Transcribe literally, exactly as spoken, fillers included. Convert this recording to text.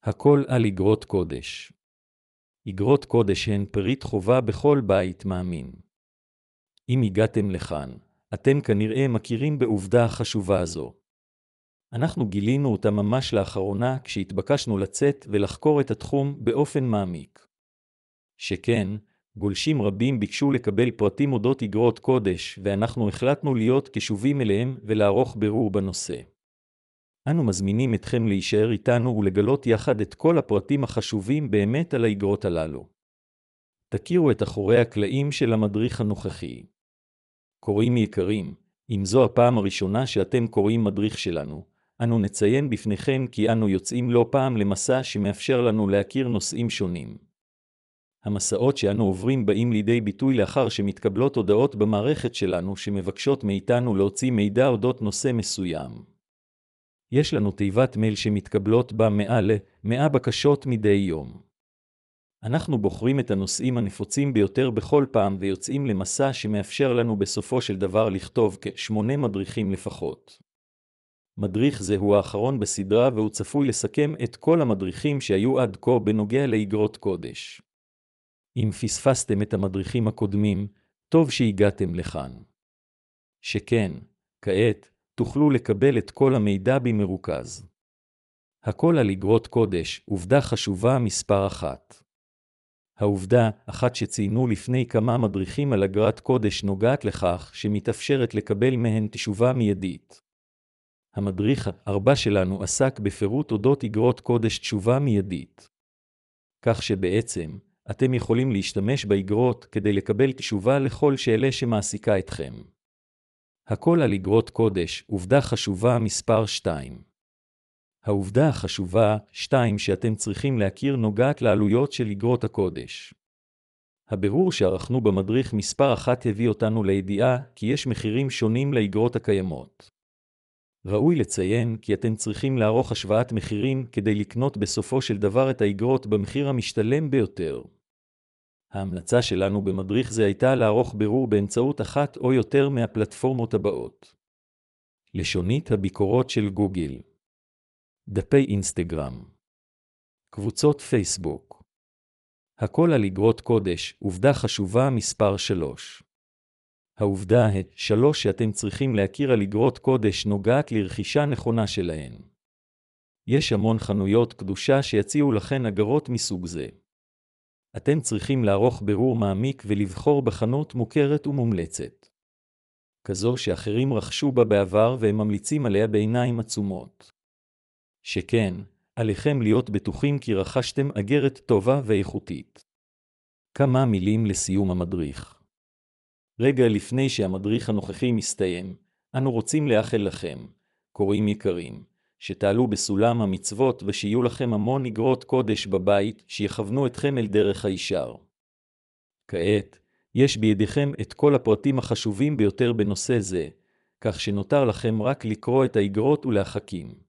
הכל על איגרות קודש. איגרות קודש הן פריט חובה בכל בית מאמין. אם הגעתם לכאן, אתם כנראה מכירים בעובדה החשובה הזו. אנחנו גילינו אותה ממש לאחרונה כשהתבקשנו לצאת ולחקור את התחום באופן מעמיק. שכן, גולשים רבים ביקשו לקבל פרטים אודות איגרות קודש, ואנחנו החלטנו להיות קשובים אליהם ולערוך בירור בנושא. אנו מזמינים אתכם להישאר איתנו ולגלות יחד את כל הפרטים החשובים באמת על האיגרות הללו. תכירו את אחורי הקלעים של המדריך הנוכחי. קוראים יקרים, אם זו הפעם הראשונה שאתם קוראים מדריך שלנו, אנו נציין בפניכם כי אנו יוצאים לא פעם למסע שמאפשר לנו להכיר נושאים שונים. המסעות שאנו עוברים באים לידי ביטוי לאחר שמתקבלות הודעות במערכת שלנו שמבקשות מאיתנו להוציא מידע אודות נושא מסוים. יש לנו תיבת מייל שמתקבלות בה מעל מאה בקשות מדי יום. אנחנו בוחרים את הנושאים הנפוצים ביותר בכל פעם ויוצאים למסע שמאפשר לנו בסופו של דבר לכתוב כשמונה מדריכים לפחות. מדריך זה הוא האחרון בסדרה והוא צפוי לסכם את כל המדריכים שהיו עד כה בנוגע לאיגרות קודש. אם פספסתם את המדריכים הקודמים, טוב שהגעתם לכאן. שכן, כעת, תוכלו לקבל את כל המידע במרוכז. הכל על איגרות קודש, עובדה חשובה מספר אחת. העובדה, אחת שציינו לפני כמה מדריכים על אגרת קודש נוגעת לכך שמתאפשרת לקבל מהן תשובה מיידית. המדריך ארבע שלנו עסק בפירוט אודות איגרות קודש תשובה מיידית. כך שבעצם, אתם יכולים להשתמש באיגרות כדי לקבל תשובה לכל שאלה שמעסיקה אתכם. הכל על איגרות קודש, עובדה חשובה מספר שתיים. העובדה החשובה, שתיים, שאתם צריכים להכיר נוגעת לעלויות של איגרות הקודש. הבירור שערכנו במדריך מספר אחת הביא אותנו לידיעה כי יש מחירים שונים לאיגרות הקיימות. ראוי לציין כי אתם צריכים לערוך השוואת מחירים כדי לקנות בסופו של דבר את האיגרות במחיר המשתלם ביותר. ההמלצה שלנו במדריך זה הייתה לערוך בירור באמצעות אחת או יותר מהפלטפורמות הבאות. לשונית הביקורות של גוגל. דפי אינסטגרם. קבוצות פייסבוק. הכל על איגרות קודש, עובדה חשובה מספר שלוש. העובדה היא, שלוש שאתם צריכים להכיר על איגרות קודש נוגעת לרכישה נכונה שלהן. יש המון חנויות קדושה שיציעו לכן אגרות מסוג זה. אתם צריכים לערוך בירור מעמיק ולבחור בחנות מוכרת ומומלצת. כזו שאחרים רכשו בה בעבר והם ממליצים עליה בעיניים עצומות. שכן, עליכם להיות בטוחים כי רכשתם אגרת טובה ואיכותית. כמה מילים לסיום המדריך. רגע לפני שהמדריך הנוכחי מסתיים, אנו רוצים לאחל לכם, קוראים יקרים, שתעלו בסולם המצוות ושיהיו לכם המון איגרות קודש בבית שיכוונו אתכם אל דרך הישר. כעת, יש בידיכם את כל הפרטים החשובים ביותר בנושא זה, כך שנותר לכם רק לקרוא את האיגרות ולהחכים.